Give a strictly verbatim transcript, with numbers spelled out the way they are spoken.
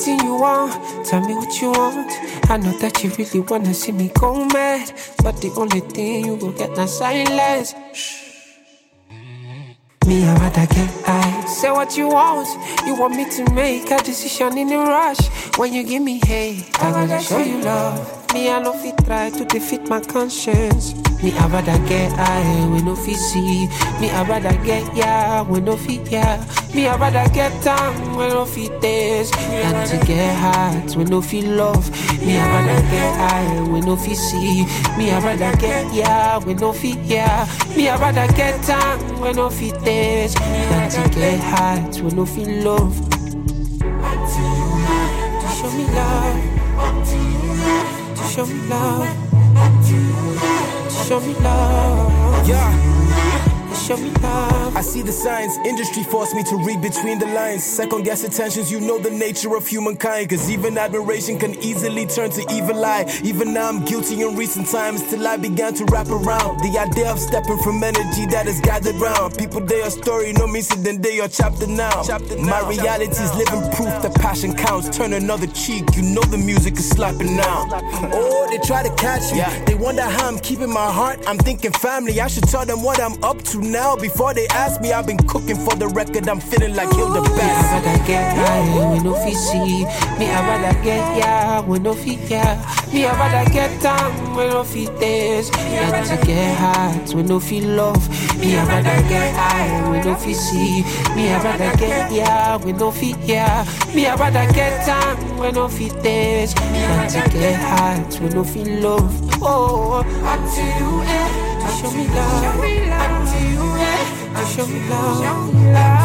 anything you want. Tell me what you want. I know that you really wanna see me go mad, but the only thing you will get now silence. Shh. Me, I rather get high. Say what you want. You want me to make a decision in a rush. When you give me hate, I gotta show you love. Me, I no fit try to defeat my conscience. Me, I rather get high when no fit see. Me, I rather get yeah when no fit yeah. Me, I rather get down when no fit taste than to get hot when no fit love. Me, I rather get high when no fit see. Me, I rather get yeah when no fit yeah. Me, I rather get down when no fit taste than to get hot when no fit love. To show me love. To show me love. To show me love. Yeah. Show me love. I see the signs, industry forced me to read between the lines. Second guess attentions, you know the nature of humankind. Cause even admiration can easily turn to evil eye. Even now I'm guilty in recent times till I began to wrap around the idea of stepping from energy that is gathered round. People, they are story, no me then they are chapter now. Chapter now. My reality is living proof that passion counts. Turn another cheek, you know the music is slapping now. Oh, they try to catch me, yeah. They wonder how I'm keeping my heart. I'm thinking family, I should tell them what I'm up to now. Before they ask me, I've been cooking for the record. I'm feeling like Hilda Bass. Me, I rather get high when no fit see. Me, I rather get yeah when no fit yeah. Me, I rather get down when no fit taste than to get hot when no fit love. Me, I rather get high when no fit see. Me, I rather get yeah when no fit yeah. Me, I rather get down when no fit taste than to get hot when no fit love. Oh, until you end, show me love. Until you end, show me love.